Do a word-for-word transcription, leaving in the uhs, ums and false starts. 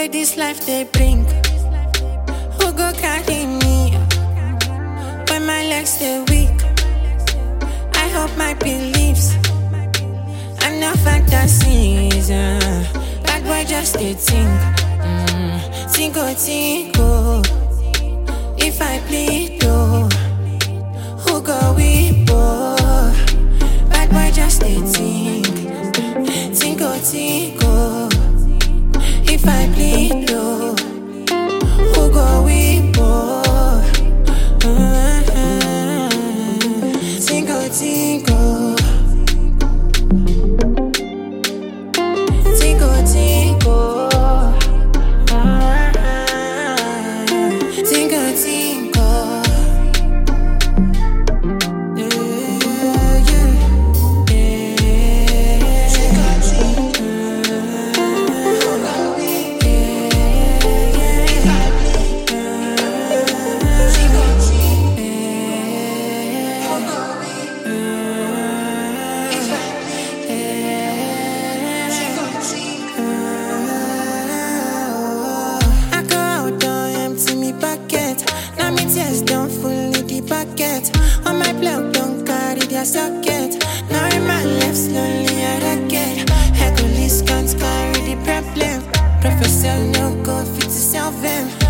where this life they bring. Who go carry me when my legs they weak? I hope my beliefs and no fantasies. Uh, bad boy just a think. Mm, tinko tinko. If I plead, oh, who go weep? Oh, bad boy just a think. Tinko tinko. If I plead, oh, who go weep? Oh, uh-huh. Tinko tinko. Tinko tinko. Tinko tinko. Yeah, yeah, yeah. Tinko tinko. I go out, don't empty me pocket. Now me tears don't fully the bucket. On my block don't carry their socket. Now in my left slowly I rocket. Hercules can't carry the problem. Professor no go fit to solve them.